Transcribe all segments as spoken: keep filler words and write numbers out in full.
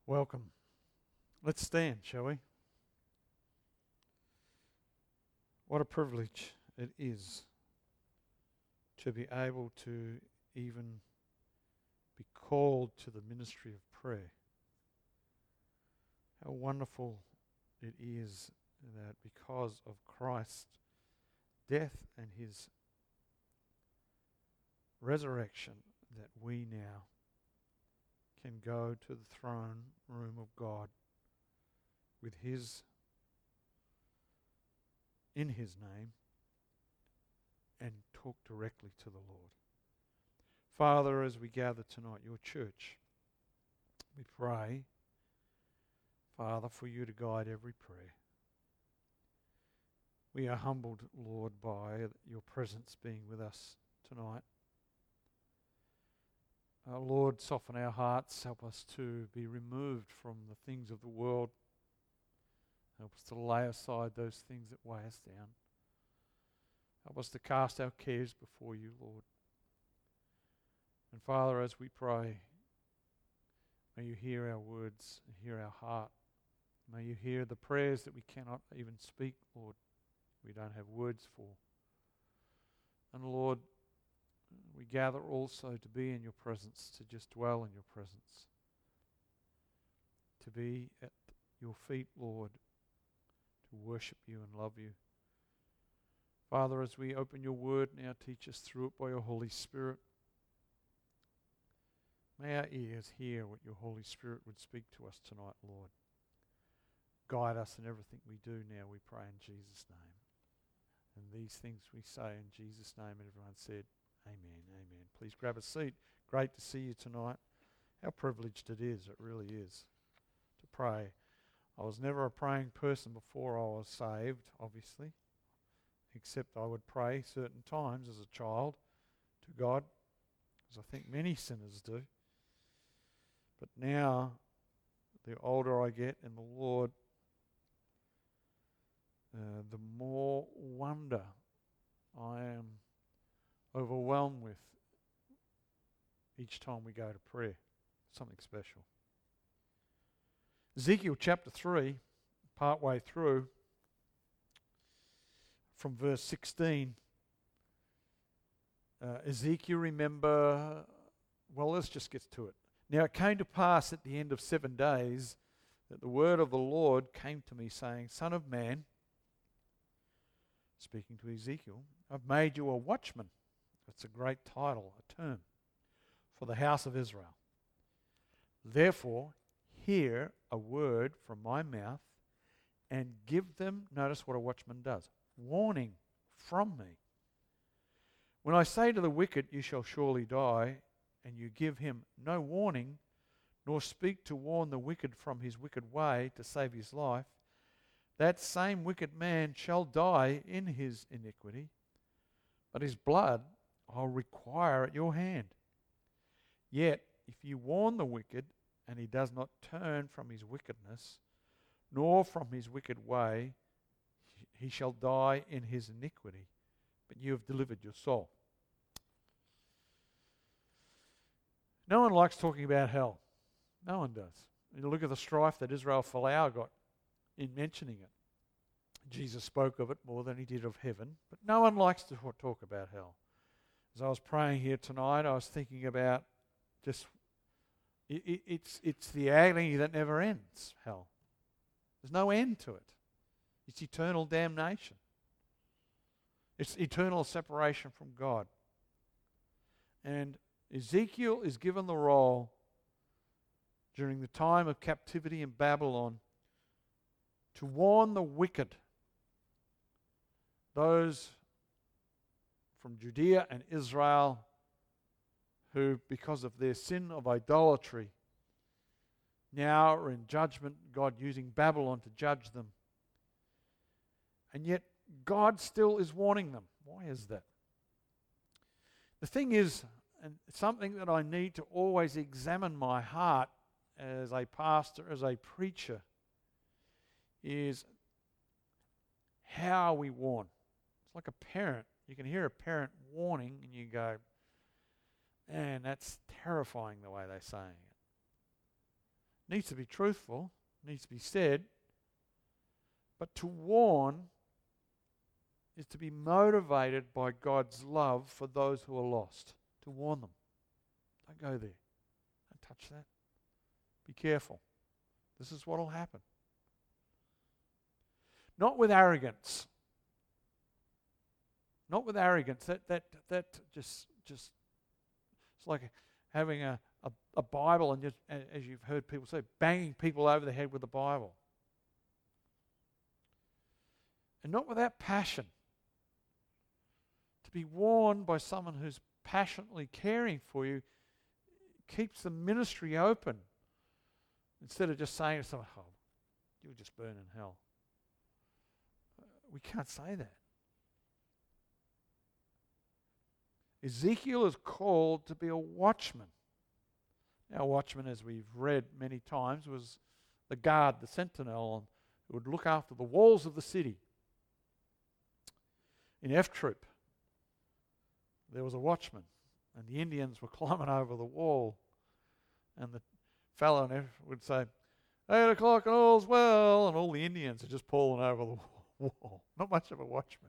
Welcome. Let's stand, shall we? What a privilege it is to be able to even be called to the ministry of prayer. How wonderful it is that because of Christ's death and his resurrection, that we now can go to the throne room of God with his, in his name, and talk directly to the Lord. Father, as we gather tonight, your church, we pray, Father, for you to guide every prayer. We are humbled, Lord, by your presence being with us tonight. Uh, Lord, soften our hearts. Help us to be removed from the things of the world. Help us to lay aside those things that weigh us down. Help us to cast our cares before you, Lord. And Father, as we pray, may you hear our words and hear our heart. May you hear the prayers that we cannot even speak, Lord. We don't have words for. And Lord, we gather also to be in your presence, to just dwell in your presence, to be at your feet, Lord, to worship you and love you. Father, as we open your word now, teach us through it by your Holy Spirit. May our ears hear what your Holy Spirit would speak to us tonight, Lord. Guide us in everything we do now, we pray in Jesus' name. And these things we say in Jesus' name, and everyone said, amen, amen. Please grab a seat. Great to see you tonight. How privileged it is, it really is, to pray. I was never a praying person before I was saved, obviously, except I would pray certain times as a child to God, as I think many sinners do. But now, the older I get in the Lord, uh, the more wonder I am overwhelmed with each time we go to prayer. Something special. Ezekiel chapter three, part way through, from verse sixteen. Uh, Ezekiel, remember, well, let's just get to it. Now it came to pass at the end of seven days that the word of the Lord came to me, saying, Son of man, speaking to Ezekiel, I've made you a watchman. That's a great title, a term, for the house of Israel. Therefore, hear a word from my mouth and give them, notice what a watchman does, warning from me. When I say to the wicked, you shall surely die, and you give him no warning, nor speak to warn the wicked from his wicked way to save his life, that same wicked man shall die in his iniquity, but his blood I'll require at your hand. Yet, if you warn the wicked, and he does not turn from his wickedness, nor from his wicked way, he shall die in his iniquity, but you have delivered your soul. No one likes talking about hell. No one does. You look at the strife that Israel Folau got in mentioning it. Jesus spoke of it more than he did of heaven, but no one likes to talk about hell. As I was praying here tonight, I was thinking about just, it, it, it's, it's the agony that never ends, hell. There's no end to it. It's eternal damnation. It's eternal separation from God. And Ezekiel is given the role during the time of captivity in Babylon to warn the wicked, those from Judea and Israel who, because of their sin of idolatry, now are in judgment, God using Babylon to judge them. And yet God still is warning them. Why is that? The thing is, and it's something that I need to always examine my heart as a pastor, as a preacher, is how we warn. It's like a parent. You can hear a parent warning and you go, man, that's terrifying the way they're saying it. needs to be truthful, needs to be said, but to warn is to be motivated by God's love for those who are lost, to warn them. Don't go there. Don't touch that. Be careful. This is what will happen. Not with arrogance. Not with arrogance. That that that just just it's like having a, a, a Bible and just, as you've heard people say, banging people over the head with the Bible. And not without passion. To be warned by someone who's passionately caring for you keeps the ministry open. Instead of just saying to someone, oh, you'll just burn in hell. We can't say that. Ezekiel is called to be a watchman. Now, a watchman, as we've read many times, was the guard, the sentinel, who would look after the walls of the city. In F Troop, there was a watchman, and the Indians were climbing over the wall, and the fellow in F would say, eight o'clock and all's well, and all the Indians are just pulling over the wall. Not much of a watchman.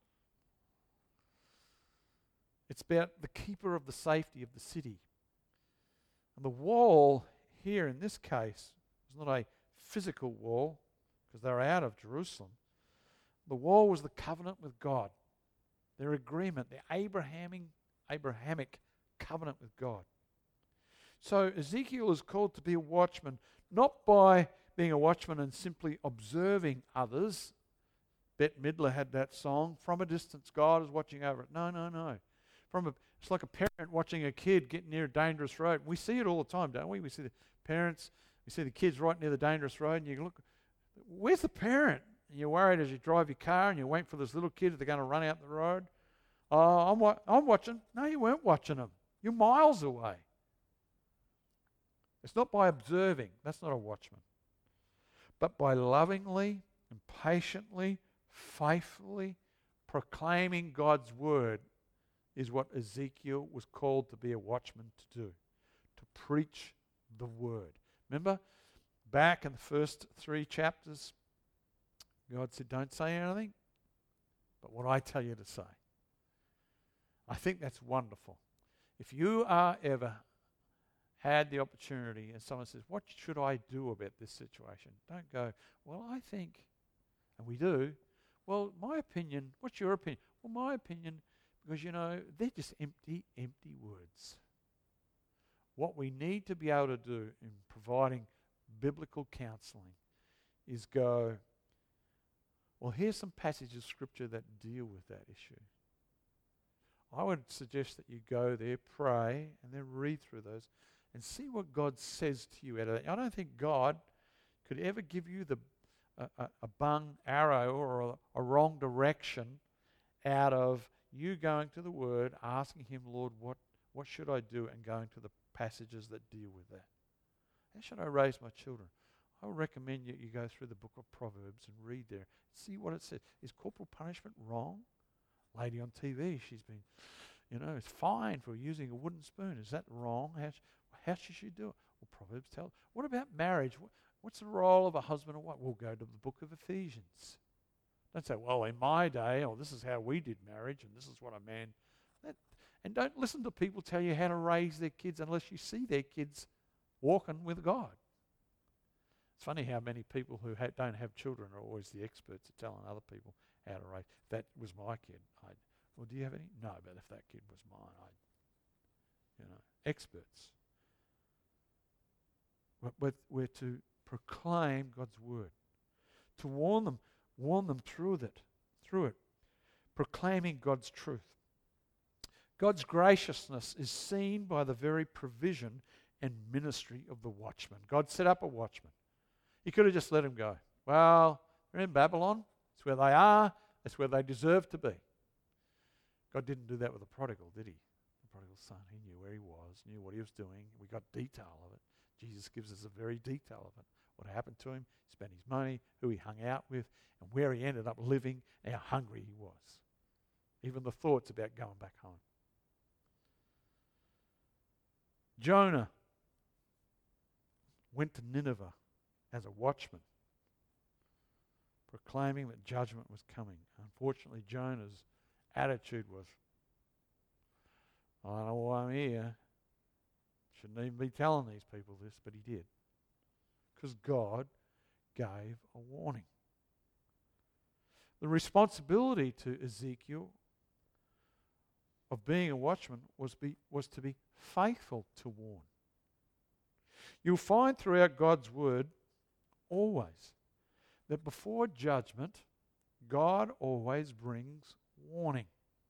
It's about the keeper of the safety of the city. And the wall here in this case was not a physical wall, because they were out of Jerusalem. The wall was the covenant with God, their agreement, their Abrahamic, Abrahamic covenant with God. So Ezekiel is called to be a watchman, not by being a watchman and simply observing others. Bette Midler had that song, from a distance God is watching over it. No, no, no. From a, it's like a parent watching a kid get near a dangerous road. We see it all the time, don't we? We see the parents, we see the kids right near the dangerous road, and you look, where's the parent? And you're worried as you drive your car and you wait for this little kid that they're going to run out the road. Oh, I'm, wa- I'm watching. No, you weren't watching them. You're miles away. It's not by observing. That's not a watchman. But by lovingly and patiently, faithfully proclaiming God's word is what Ezekiel was called to be a watchman to do, to preach the word. Remember, back in the first three chapters, God said, don't say anything, but what I tell you to say. I think that's wonderful. If you are ever had the opportunity and someone says, what should I do about this situation? Don't go, well, I think, and we do, well, my opinion, what's your opinion? Well, my opinion, because, you know, they're just empty, empty words. What we need to be able to do in providing biblical counseling is go, well, here's some passages of Scripture that deal with that issue. I would suggest that you go there, pray, and then read through those and see what God says to you out of that. I don't think God could ever give you the a, a, a bung arrow or a, a wrong direction out of you going to the Word, asking Him, Lord, what, what should I do, and going to the passages that deal with that. How should I raise my children? I would recommend you, you go through the book of Proverbs and read there. See what it says. Is corporal punishment wrong? Lady on T V, she's been, you know, it's fine for using a wooden spoon. Is that wrong? How, how should she do it? Well, Proverbs tell. What about marriage? What, what's the role of a husband and wife? We'll go to the book of Ephesians. Don't say, well, in my day, or this is how we did marriage, and this is what a man... That, and don't listen to people tell you how to raise their kids unless you see their kids walking with God. It's funny how many people who ha- don't have children are always the experts at telling other people how to raise. If that was my kid, I'd, well, do you have any? No, but if that kid was mine, I'd, you know, experts. But we're, we're to proclaim God's word, to warn them, warn them through it, through it, proclaiming God's truth. God's graciousness is seen by the very provision and ministry of the watchman. God set up a watchman. He could have just let him go. Well, they're in Babylon. It's where they are. It's where they deserve to be. God didn't do that with the prodigal, did he? The prodigal son, he knew where he was, knew what he was doing. We got detail of it. Jesus gives us a very detail of it. What happened to him, he spent his money, who he hung out with, and where he ended up living, and how hungry he was. Even the thoughts about going back home. Jonah. went to Nineveh as a watchman, proclaiming that judgment was coming. Unfortunately, Jonah's attitude was, I don't know why I'm here. Shouldn't even be telling these people this, but he did. Because God gave a warning. The responsibility to Ezekiel of being a watchman was, be, was to be faithful to warn. You'll find throughout God's word always that before judgment, God always brings warning.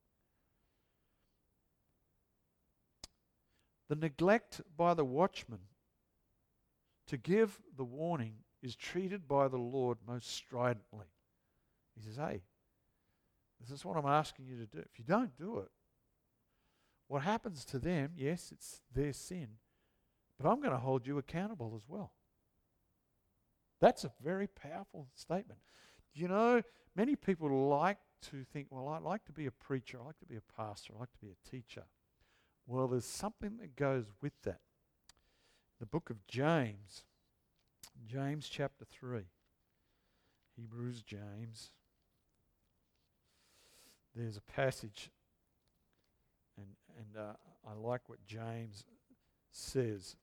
The neglect by the watchman to give the warning is treated by the Lord most stridently. He says, hey, this is what I'm asking you to do. If you don't do it, what happens to them, yes, it's their sin, but I'm going to hold you accountable as well. That's a very powerful statement. You know, many people like to think, well, I'd like to be a preacher, I'd like to be a pastor, I'd like to be a teacher. Well, there's something that goes with that. The book of James, James chapter three, Hebrews, James. There's a passage, and and uh, I like what James says.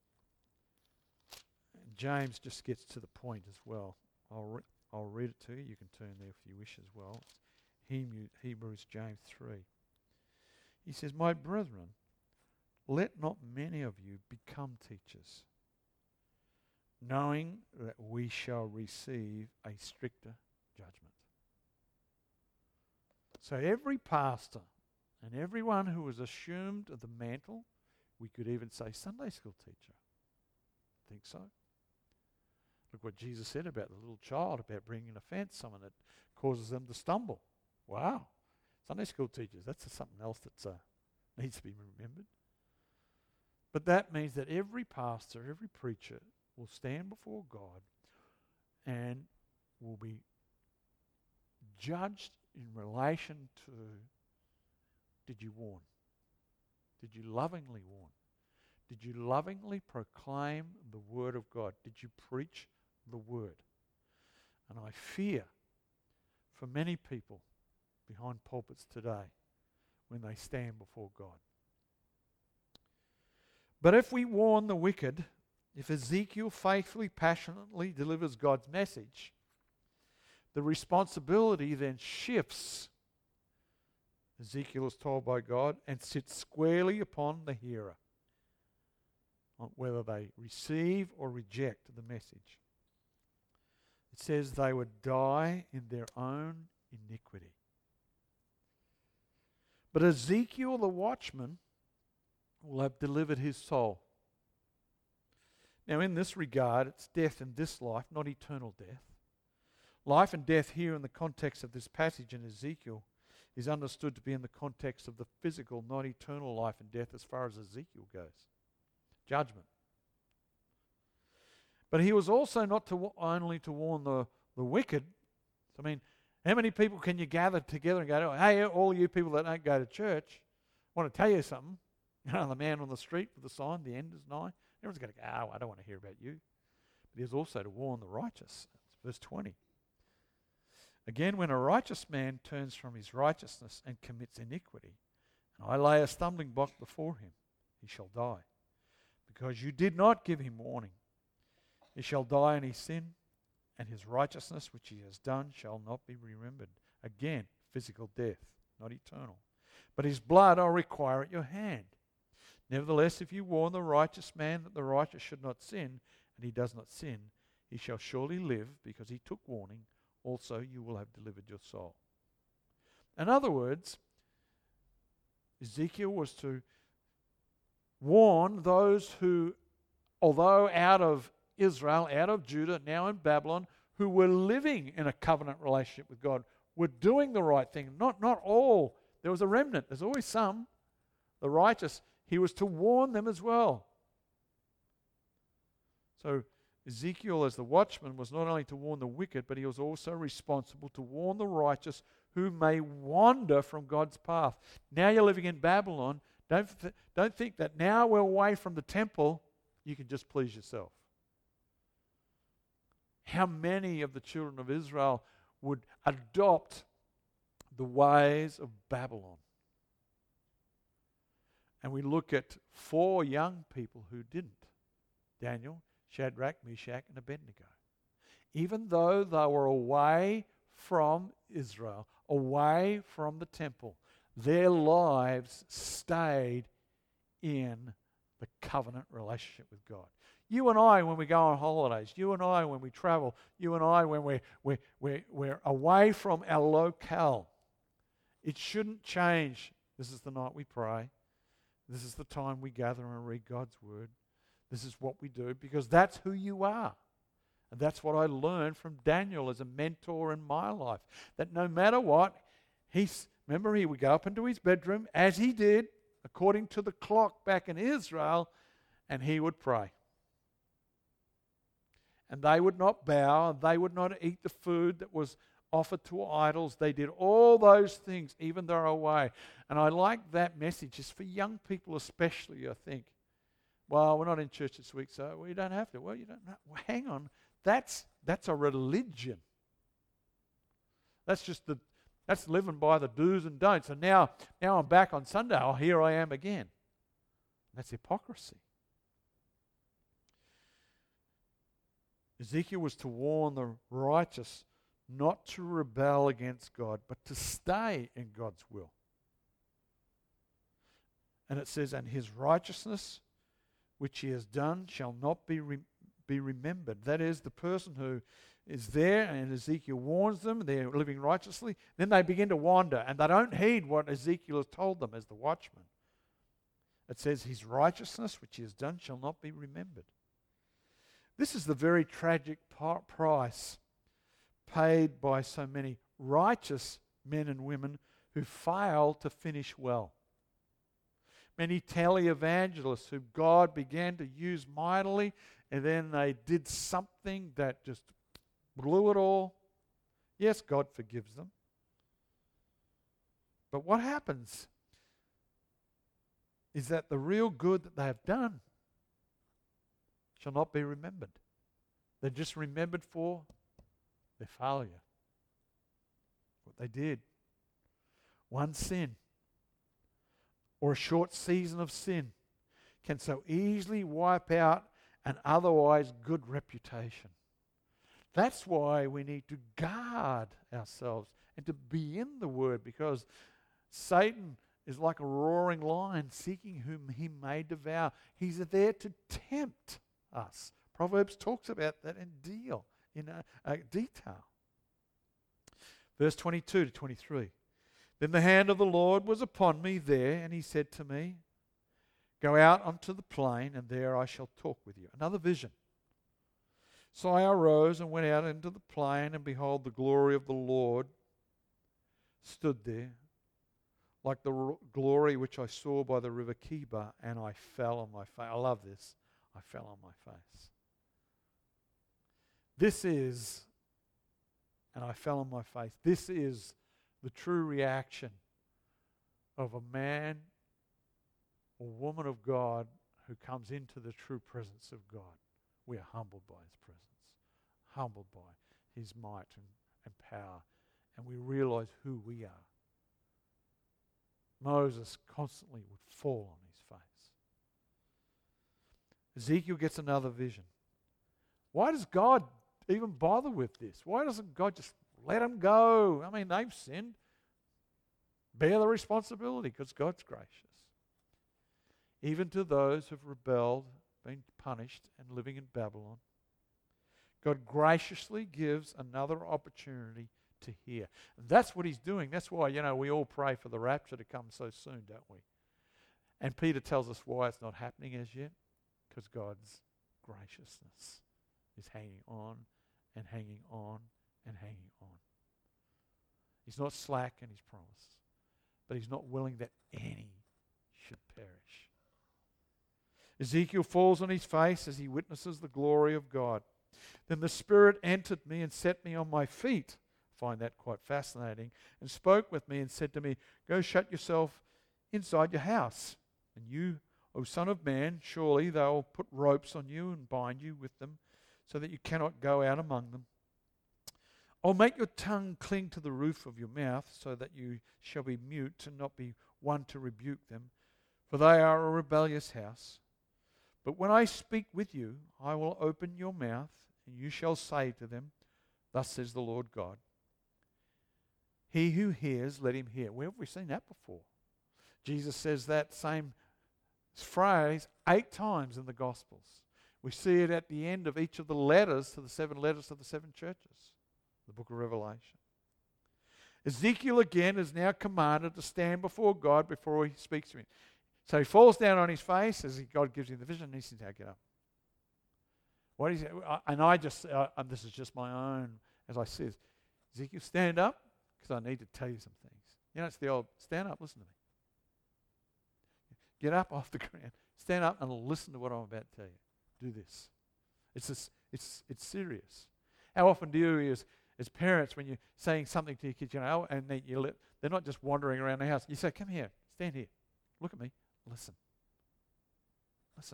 And James just gets to the point as well. I'll re- I'll read it to you. You can turn there if you wish as well. Hebrews, James three. He says, my brethren, let not many of you become teachers, knowing that we shall receive a stricter judgment. So every pastor and everyone who was assumed of the mantle, we could even say Sunday school teacher. Think so? Look what Jesus said about the little child, about bringing an offence, someone that causes them to stumble. Wow. Sunday school teachers, that's something else that uh, needs to be remembered. But that means that every pastor, every preacher will stand before God and will be judged in relation to, did you warn? Did you lovingly warn? Did you lovingly proclaim the word of God? Did you preach the word? And I fear for many people behind pulpits today when they stand before God. But if we warn the wicked, if Ezekiel faithfully, passionately delivers God's message, the responsibility then shifts, Ezekiel is told by God, and sits squarely upon the hearer, on whether they receive or reject the message. It says they would die in their own iniquity. But Ezekiel the watchman will have delivered his soul. Now in this regard, it's death in this life, not eternal death. Life and death here in the context of this passage in Ezekiel is understood to be in the context of the physical, not eternal life and death as far as Ezekiel goes. Judgment. But he was also not to only to warn the, the wicked. I mean, how many people can you gather together and go, hey, all you people that don't go to church, I want to tell you something. You know, the man on the street with the sign, the end is nigh. Everyone's going to go, oh, I don't want to hear about you. But he was also to warn the righteous. That's verse twenty. Again, when a righteous man turns from his righteousness and commits iniquity, and I lay a stumbling block before him, he shall die. Because you did not give him warning. He shall die in his sin, and his righteousness which he has done shall not be remembered. Again, physical death, not eternal. But his blood I'll require at your hand. Nevertheless, if you warn the righteous man that the righteous should not sin, and he does not sin, he shall surely live, because he took warning. Also you will have delivered your soul. In other words, Ezekiel was to warn those who, although out of Israel, out of Judah, now in Babylon, who were living in a covenant relationship with God, were doing the right thing. Not, not all. There was a remnant. There's always some. The righteous. He was to warn them as well. So Ezekiel, as the watchman, was not only to warn the wicked, but he was also responsible to warn the righteous who may wander from God's path. Now you're living in Babylon. Don't, th- don't think that now we're away from the temple, you can just please yourself. how many of the children of Israel would adopt the ways of Babylon. And we look at four young people who didn't. Daniel, Shadrach, Meshach, and Abednego. Even though they were away from Israel, away from the temple, their lives stayed in the covenant relationship with God. You and I, when we go on holidays, you and I, when we travel, you and I, when we're, we're, we're, we're away from our locale, it shouldn't change. This is the night we pray. This is the time we gather and read God's word. This is what we do because that's who you are. And that's what I learned from Daniel as a mentor in my life. That no matter what, he's, remember he would go up into his bedroom, as he did, according to the clock back in Israel, and he would pray. And they would not bow, they would not eat the food that was offered to idols. They did all those things, even though they're away. And I like that message. It's for young people especially, I think. Well, we're not in church this week, so we don't have to. Well, you don't know. Well, hang on. That's that's a religion. That's just the that's living by the do's and don'ts. And now, now I'm back on Sunday. Oh, here I am again. That's hypocrisy. Ezekiel was to warn the righteous not to rebel against God, but to stay in God's will. And it says, and his righteousness, which he has done, shall not be re- be remembered. That is, the person who is there, and Ezekiel warns them, they're living righteously, then they begin to wander, and they don't heed what Ezekiel has told them as the watchman. It says, his righteousness, which he has done, shall not be remembered. This is the very tragic par- price paid by so many righteous men and women who fail to finish well. Many televangelists who God began to use mightily, and then they did something that just blew it all. Yes, God forgives them. But what happens is that the real good that they have done shall not be remembered. They're just remembered for their failure. What they did. One sin or a short season of sin can so easily wipe out an otherwise good reputation. That's why we need to guard ourselves and to be in the Word, because Satan is like a roaring lion seeking whom he may devour. He's there to tempt us. Proverbs talks about that in deal, in a, a detail. Verse twenty-two to twenty-three. Then the hand of the Lord was upon me there, and he said to me, go out onto the plain, and there I shall talk with you. Another vision. So I arose and went out into the plain, and behold, the glory of the Lord stood there, like the r- glory which I saw by the river Kibar, and I fell on my face. I love this. I fell on my face. This is, and I fell on my face, this is the true reaction of a man or woman of God who comes into the true presence of God. We are humbled by his presence, humbled by his might and, and power, and we realize who we are. Moses constantly would fall on his face. Ezekiel gets another vision. Why does God even bother with this? Why doesn't God just let them go? I mean, they've sinned. Bear the responsibility, because God's gracious. Even to those who have rebelled, been punished, and living in Babylon, God graciously gives another opportunity to hear. And that's what he's doing. That's why, you know, we all pray for the rapture to come so soon, don't we? And Peter tells us why it's not happening as yet. Because God's graciousness is hanging on and hanging on and hanging on. He's not slack in his promise, but he's not willing that any should perish. Ezekiel falls on his face as he witnesses the glory of God. Then the Spirit entered me and set me on my feet. I find that quite fascinating. And spoke with me and said to me, go shut yourself inside your house. And you, O Son of Man, surely they'll put ropes on you and bind you with them, so that you cannot go out among them. I'll make your tongue cling to the roof of your mouth, so that you shall be mute and not be one to rebuke them, for they are a rebellious house. But when I speak with you, I will open your mouth, and you shall say to them, Thus says the Lord God. He who hears, let him hear. Where have we seen that before? Jesus says that same phrase eight times in the Gospels. We see it at the end of each of the letters to the seven letters to the seven churches, the book of Revelation. Ezekiel again is now commanded to stand before God before he speaks to him. So he falls down on his face as God gives him the vision, and he says, "Now get up." What is it? And I just, uh, and this is just my own, as I said, Ezekiel, stand up, because I need to tell you some things. You know, it's the old, stand up, listen to me. Get up off the ground, stand up and listen to what I'm about to tell you. Do this. It's just, it's it's serious. How often do you, as, as parents, when you're saying something to your kids, you know, and they, you let, they're not just wandering around the house, you say, "Come here, stand here, look at me, listen. Listen."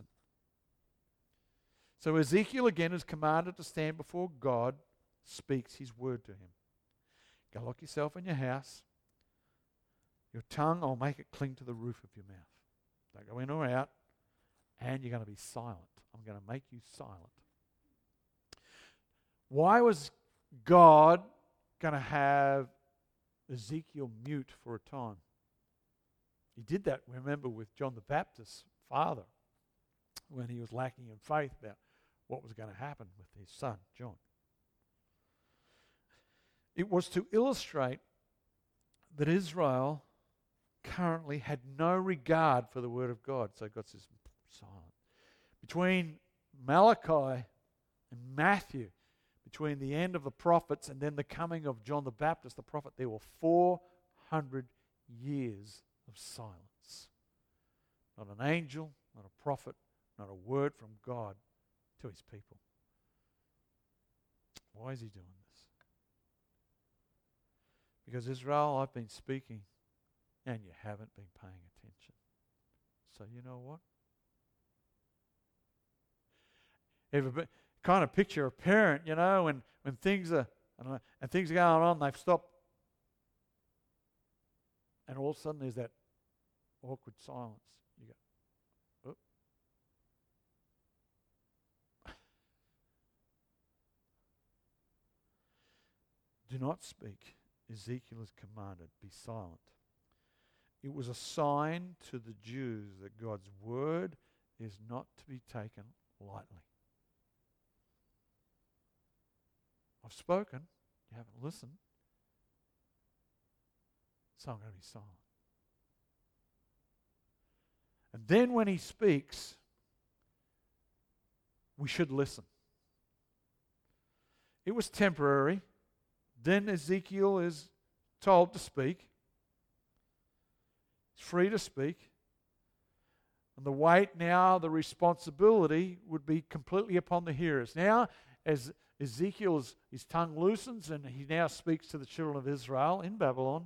So Ezekiel again is commanded to stand before God, speaks his word to him. Go lock yourself in your house. Your tongue, I'll make it cling to the roof of your mouth. Don't go in or out. And you're going to be silent. I'm going to make you silent. Why was God going to have Ezekiel mute for a time? He did that, remember, with John the Baptist's father, when he was lacking in faith about what was going to happen with his son, John. It was to illustrate that Israel currently had no regard for the word of God. So God says, silent. Between Malachi and Matthew, between the end of the prophets and then the coming of John the Baptist, the prophet, there were four hundred years of silence. Not an angel, not a prophet, not a word from God to his people. Why is he doing this? Because Israel, I've been speaking and you haven't been paying attention. So you know what? Ever been, kind of picture a parent, you know, when, when things are I don't know, and things are going on, they've stopped, and all of a sudden there's that awkward silence. You go, "Oop." Do not speak. Ezekiel is commanded, be silent. It was a sign to the Jews that God's word is not to be taken lightly. I've spoken, you haven't listened, so I'm going to be silent. And then when he speaks, we should listen. It was temporary. Then Ezekiel is told to speak. He's free to speak. And the weight now, the responsibility would be completely upon the hearers. Now, as Ezekiel's his tongue loosens and he now speaks to the children of Israel in Babylon,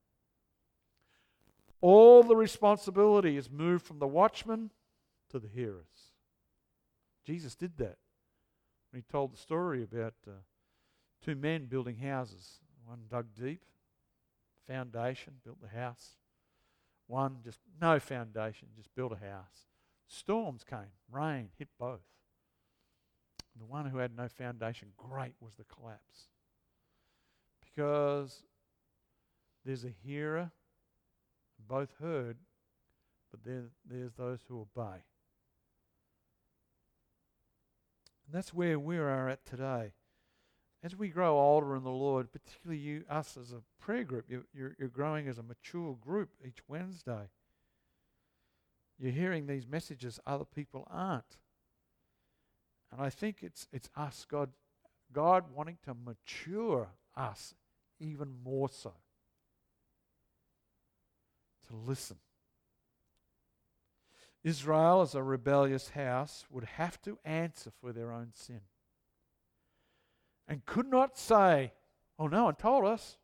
all the responsibility is moved from the watchman to the hearers. Jesus did that when he told the story about uh, two men building houses. One dug deep, foundation, built the house. One just no foundation, just built a house. Storms came, rain hit both. And the one who had no foundation, great was the collapse. Because there's a hearer, both heard, but there, there's those who obey. And that's where we are at today. As we grow older in the Lord, particularly you, us as a prayer group, you, you're, you're growing as a mature group each Wednesday. You're hearing these messages other people aren't. And I think it's it's us, God, God wanting to mature us even more so. To listen. Israel, as a rebellious house, would have to answer for their own sin. And could not say, "Oh, no one told us.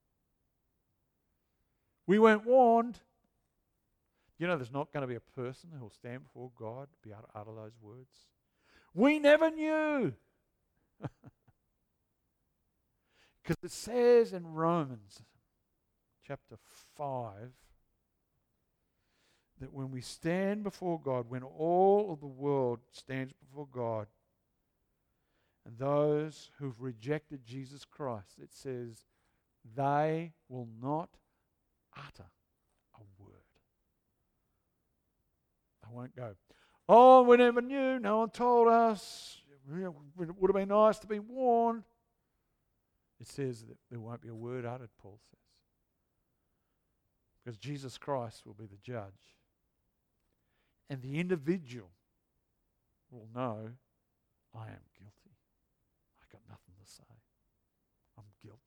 We weren't warned." You know, there's not going to be a person who will stand before God to be able to utter those words. "We never knew." Because it says in Romans chapter five that when we stand before God, when all of the world stands before God, and those who've rejected Jesus Christ, it says they will not utter a word. They won't go, oh, we never knew, no one told us, it would have been nice to be warned. It says that there won't be a word uttered, Paul says. Because Jesus Christ will be the judge. And the individual will know, I am guilty. I got nothing to say. I'm guilty.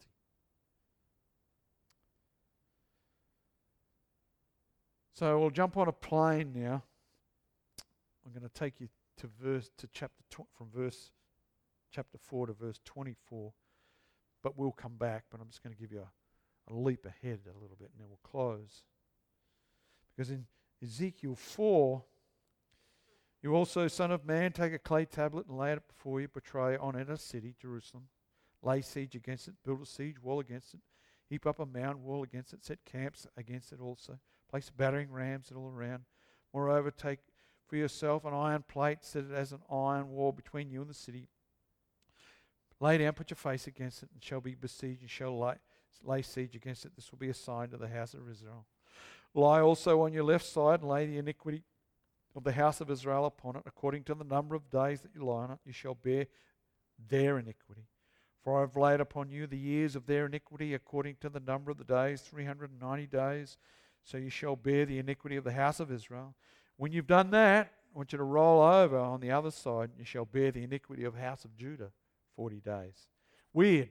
So we'll jump on a plane now. I'm going to take you to verse to chapter tw- from verse chapter four to verse twenty-four. But we'll come back. But I'm just going to give you a, a leap ahead a little bit, and then we'll close. Because in Ezekiel four, you also, son of man, take a clay tablet and lay it before you, portray on it a city, Jerusalem. Lay siege against it, build a siege wall against it, heap up a mound wall against it, set camps against it also. Place battering rams all around. Moreover, take for yourself an iron plate, set it as an iron wall between you and the city. Lay down, put your face against it, and shall be besieged, and shall lay, lay siege against it. This will be a sign to the house of Israel. Lie also on your left side, and lay the iniquity of the house of Israel upon it, according to the number of days that you lie on it, you shall bear their iniquity. For I have laid upon you the years of their iniquity, according to the number of the days, three hundred ninety days. So you shall bear the iniquity of the house of Israel. When you've done that, I want you to roll over on the other side, and you shall bear the iniquity of the house of Judah forty days. Weird.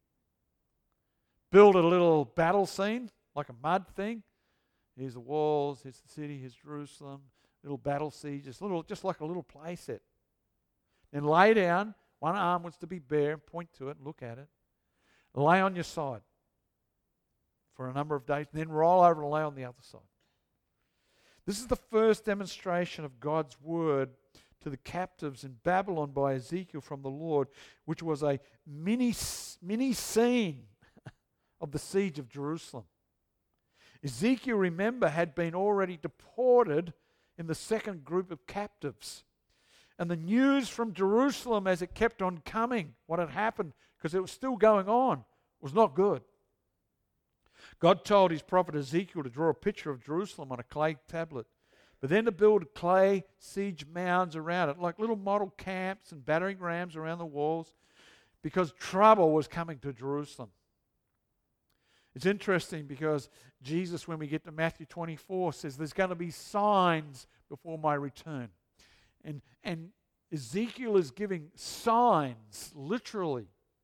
Build a little battle scene, like a mud thing. Here's the walls, here's the city, here's Jerusalem. Little battle siege, just, little, just like a little play set. Then lay down, one arm was to be bare, point to it, and look at it. Lay on your side for a number of days, and then roll over and lay on the other side. This is the first demonstration of God's word to the captives in Babylon by Ezekiel from the Lord, which was a mini, mini scene of the siege of Jerusalem. Ezekiel, remember, had been already deported in the second group of captives. And the news from Jerusalem as it kept on coming, what had happened, because it was still going on, was not good. God told his prophet Ezekiel to draw a picture of Jerusalem on a clay tablet, but then to build clay siege mounds around it, like little model camps and battering rams around the walls, because trouble was coming to Jerusalem. It's interesting because Jesus, when we get to Matthew twenty-four, says there's going to be signs before my return. And, and Ezekiel is giving signs, literally,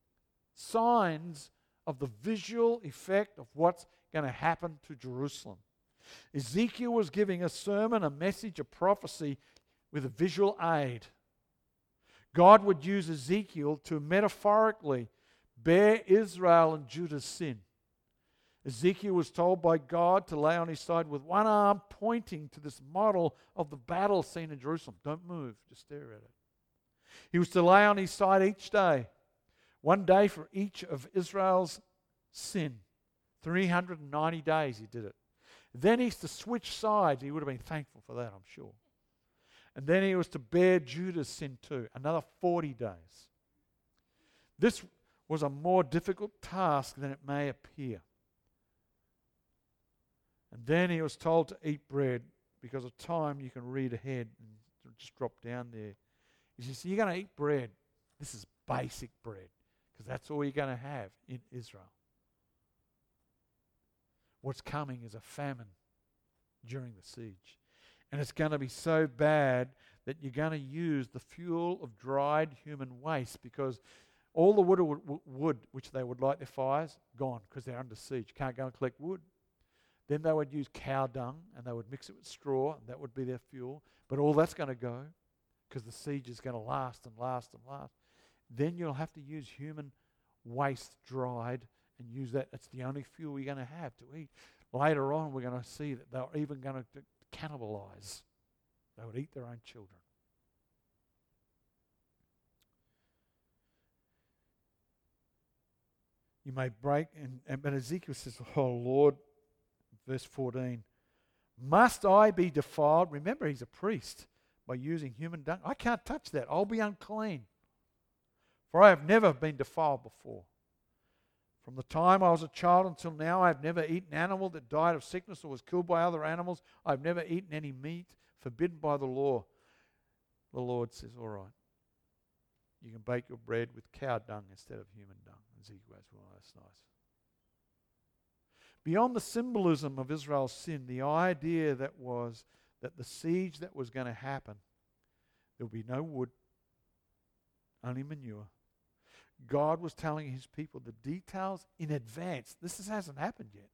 signs of the visual effect of what's going to happen to Jerusalem. Ezekiel was giving a sermon, a message, a prophecy with a visual aid. God would use Ezekiel to metaphorically bear Israel and Judah's sin. Ezekiel was told by God to lay on his side with one arm pointing to this model of the battle scene in Jerusalem. Don't move, just stare at it. He was to lay on his side each day, one day for each of Israel's sin. three hundred ninety days he did it. Then he's to switch sides. He would have been thankful for that, I'm sure. And then he was to bear Judah's sin too, another forty days. This was a more difficult task than it may appear. And then he was told to eat bread. Because of time, you can read ahead and just drop down there. He says, you're going to eat bread. This is basic bread, because that's all you're going to have in Israel. What's coming is a famine during the siege. And it's going to be so bad that you're going to use the fuel of dried human waste, because all the wood, wood which they would light their fires, gone, because they're under siege. Can't go and collect wood. Then they would use cow dung, and they would mix it with straw, and that would be their fuel. But all that's going to go, because the siege is going to last and last and last. Then you'll have to use human waste dried and use that. That's the only fuel you're going to have to eat. Later on, we're going to see that they're even going to cannibalize. They would eat their own children. You may break, and, and but Ezekiel says, oh Lord, verse fourteen, must I be defiled? Remember, he's a priest, by using human dung. I can't touch that. I'll be unclean. For I have never been defiled before. From the time I was a child until now, I have never eaten animal that died of sickness or was killed by other animals. I have never eaten any meat forbidden by the law. The Lord says, all right, you can bake your bread with cow dung instead of human dung. Ezekiel goes, well, that's nice. Beyond the symbolism of Israel's sin, the idea that was that the siege that was going to happen, there would be no wood, only manure. God was telling his people the details in advance. This is, hasn't happened yet.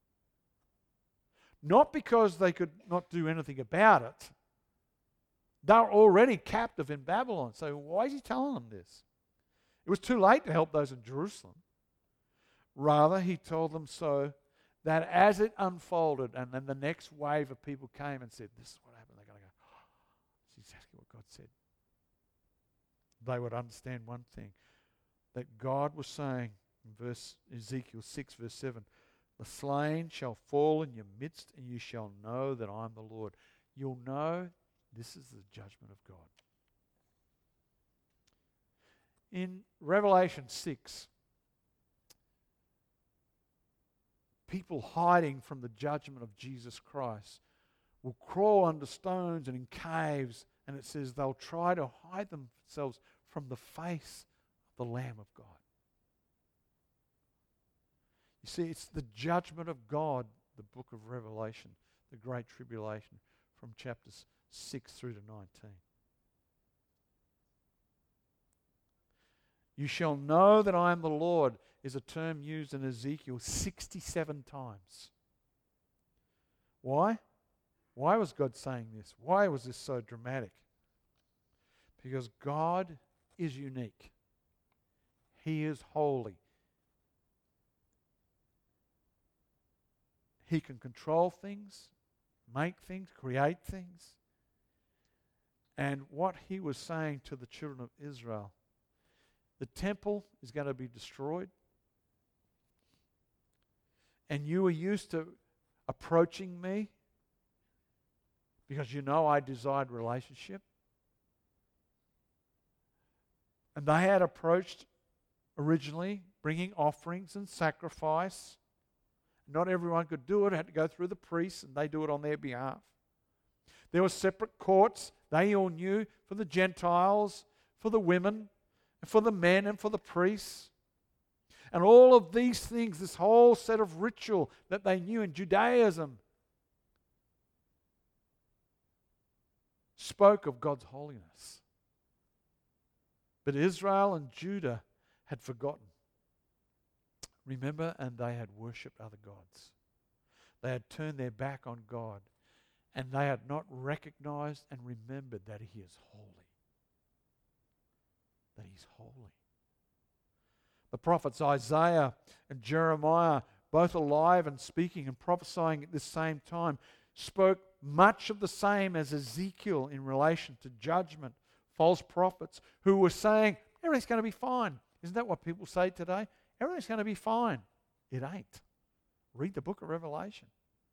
Not because they could not do anything about it. They're already captive in Babylon. So why is he telling them this? It was too late to help those in Jerusalem. Rather, he told them so that as it unfolded, and then the next wave of people came and said, this is what happened. They're going to go, oh, this is exactly what God said. They would understand one thing, that God was saying in verse Ezekiel six, verse seven, the slain shall fall in your midst, and you shall know that I am the Lord. You'll know this is the judgment of God. In Revelation six, people hiding from the judgment of Jesus Christ will crawl under stones and in caves, and it says they'll try to hide themselves from the face of the Lamb of God. You see, it's the judgment of God, the book of Revelation, the Great Tribulation, from chapters six through to nineteen. You shall know that I am the Lord is a term used in Ezekiel sixty-seven times. Why? Why was God saying this? Why was this so dramatic? Because God is unique. He is holy. He can control things, make things, create things. And what he was saying to the children of Israel, the temple is going to be destroyed. And you are used to approaching me because you know I desired relationship. And they had approached originally bringing offerings and sacrifice. Not everyone could do it. It had to go through the priests, and they do it on their behalf. There were separate courts, they all knew, for the Gentiles, for the women, and for the men, and for the priests. And all of these things, this whole set of ritual that they knew in Judaism, spoke of God's holiness. But Israel and Judah had forgotten. Remember, and they had worshipped other gods. They had turned their back on God, and they had not recognized and remembered that He is holy. That He's holy. The prophets Isaiah and Jeremiah, both alive and speaking and prophesying at this same time, spoke much of the same as Ezekiel in relation to judgment. False prophets who were saying, everything's going to be fine. Isn't that what people say today? Everything's going to be fine. It ain't. Read the book of Revelation.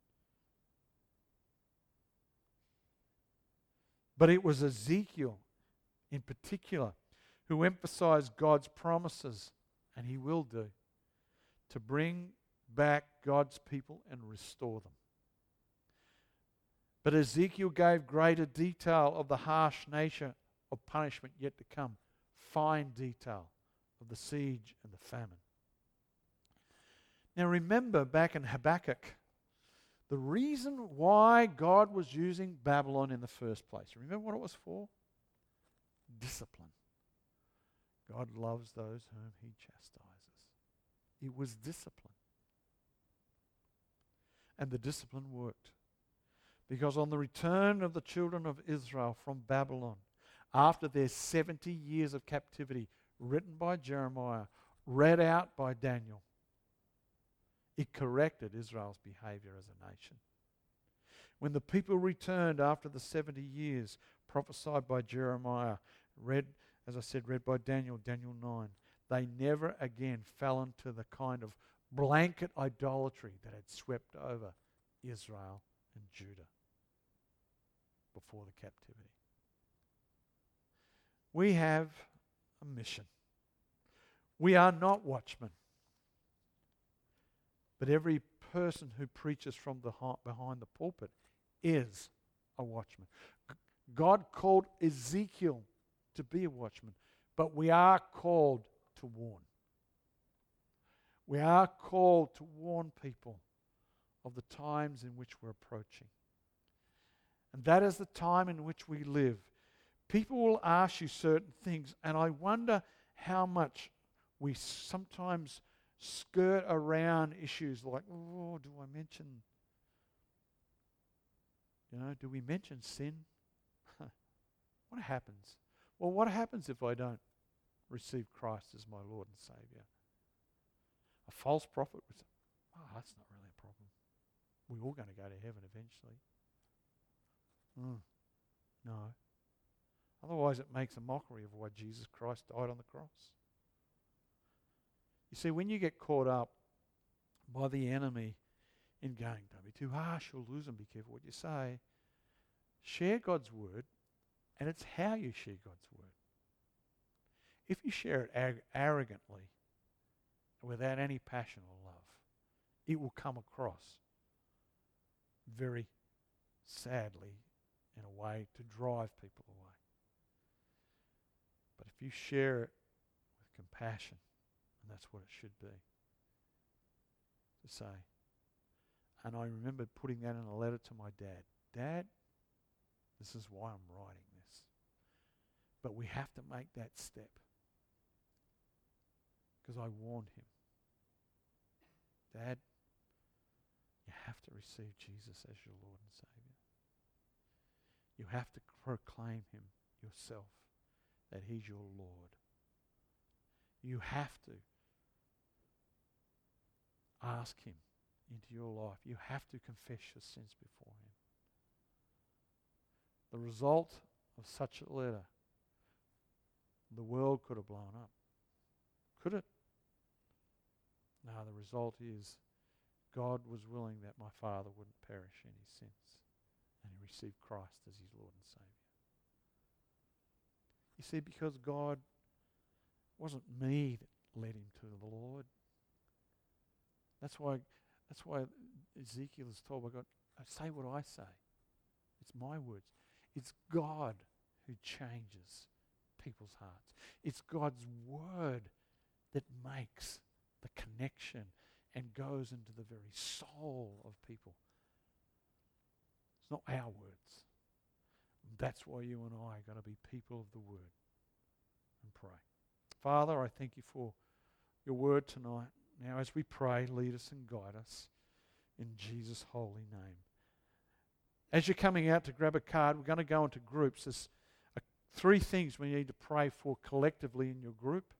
But it was Ezekiel in particular who emphasized God's promises, and he will do, to bring back God's people and restore them. But Ezekiel gave greater detail of the harsh nature of punishment yet to come, fine detail of the siege and the famine. Now remember back in Habakkuk, the reason why God was using Babylon in the first place. Remember what it was for? Discipline. God loves those whom He chastises. It was discipline. And the discipline worked. Because on the return of the children of Israel from Babylon, after their seventy years of captivity, written by Jeremiah, read out by Daniel, it corrected Israel's behavior as a nation. When the people returned after the seventy years, prophesied by Jeremiah, read, as I said, read by Daniel, Daniel nine, they never again fell into the kind of blanket idolatry that had swept over Israel and Judah before the captivity. We have a mission. We are not watchmen. But every person who preaches from the heart behind the pulpit is a watchman. God called Ezekiel to be a watchman, but we are called to warn. We are called to warn people of the times in which we're approaching. And that is the time in which we live. People will ask you certain things, and I wonder how much we sometimes skirt around issues like, oh, do I mention, you know, do we mention sin? What happens? Well, what happens if I don't receive Christ as my Lord and Savior? A false prophet would say, oh, that's not really a problem. We're all going to go to heaven eventually. Mm, no. Otherwise, it makes a mockery of why Jesus Christ died on the cross. You see, when you get caught up by the enemy in going, don't be too harsh, you'll lose them, be careful what you say. Share God's word, and it's how you share God's word. If you share it ag- arrogantly, without any passion or love, it will come across very sadly in a way to drive people away. But if you share it with compassion, and that's what it should be, to say. And I remember putting that in a letter to my dad. Dad, this is why I'm writing this. But we have to make that step. Because I warned him. Dad, you have to receive Jesus as your Lord and Savior. You have to proclaim him yourself, that he's your Lord. You have to ask him into your life. You have to confess your sins before him. The result of such a letter, the world could have blown up. Could it? No, the result is God was willing that my father wouldn't perish in his sins, and he received Christ as his Lord and Savior. You see, because God wasn't me that led him to the Lord. That's why that's why Ezekiel is told by God, I say what I say. It's my words. It's God who changes people's hearts. It's God's word that makes the connection and goes into the very soul of people. It's not our words. That's why you and I are going to be people of the word and pray. Father, I thank you for your word tonight. Now as we pray, lead us and guide us in Jesus' holy name. As you're coming out to grab a card, we're going to go into groups. There's uh, three things we need to pray for collectively in your group.